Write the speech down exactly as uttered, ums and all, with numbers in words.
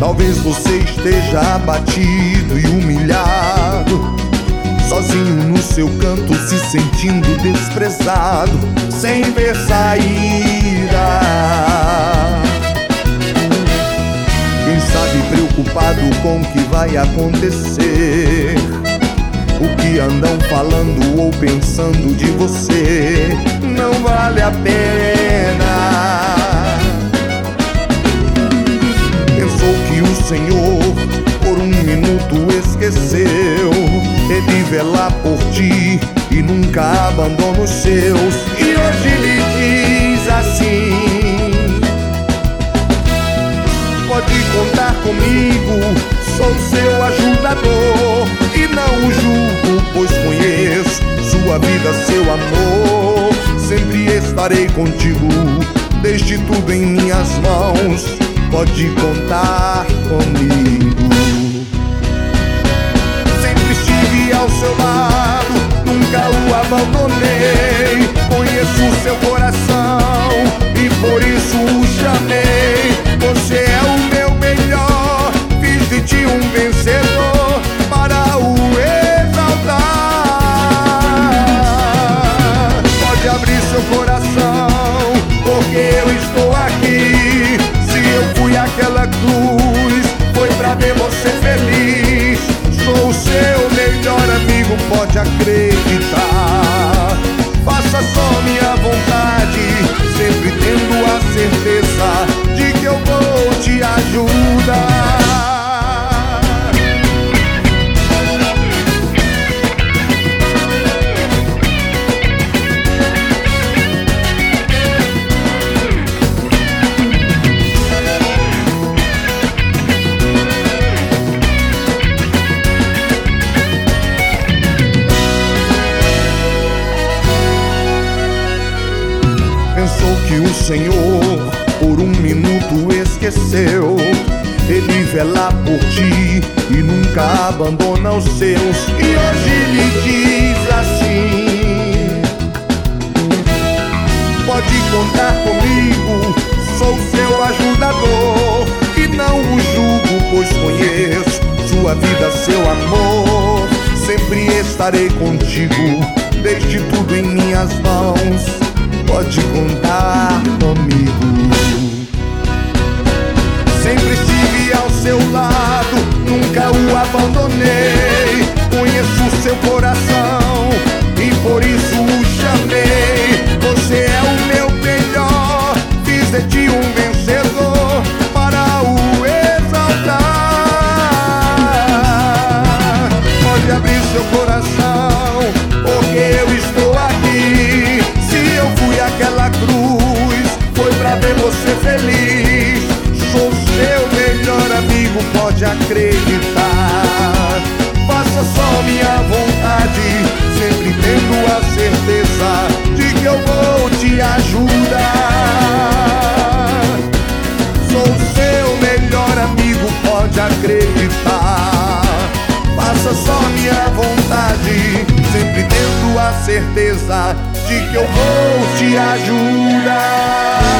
Talvez você esteja abatido e humilhado, sozinho no seu canto, se sentindo desprezado, sem ver saída. Quem sabe preocupado com o que vai acontecer, o que andam falando ou pensando de você não vale a pena. Pensou que o Senhor por um minuto esqueceu, Ele vela por ti e nunca abandona os seus. E hoje lhe diz assim: pode contar comigo, sou seu ajudador. E não o julgo, pois conheço sua vida, seu amor. Sempre estarei contigo, deixe tudo em minhas mãos. Pode contar comigo. Sempre estive ao seu lado, nunca o abandonei. Conheço o seu coração e por isso o chamei. Você é o meu melhor, fiz de ti um vencedor para o exaltar. Pode abrir seu coração, porque eu estou aqui. Aquela cruz foi pra ver você feliz. Sou o seu melhor amigo, pode acreditar. Faça só minha vontade, sempre tendo a certeza de que eu vou te ajudar. Pensou que o Senhor por um minuto esqueceu, Ele vela por ti e nunca abandona os seus. E hoje lhe diz assim: pode contar comigo, sou seu ajudador. E não o julgo, pois conheço sua vida, seu amor. Sempre estarei contigo, deixe tudo em minhas mãos. Pode contar comigo. Sempre estive ao seu lado, nunca o abandonei. Conheço o seu coração e por isso o chamei. Você é o meu melhor, fiz de ti um vencedor para o exaltar. Pode abrir seu coração, porque eu estou aqui. Aquela cruz foi pra ver você feliz. Sou seu melhor amigo, pode acreditar. Faça só minha vontade, sempre tendo a certeza de que eu vou te ajudar. Sou seu melhor amigo, pode acreditar. Faça só minha vontade, sempre tendo a certeza de que eu vou te ajudar.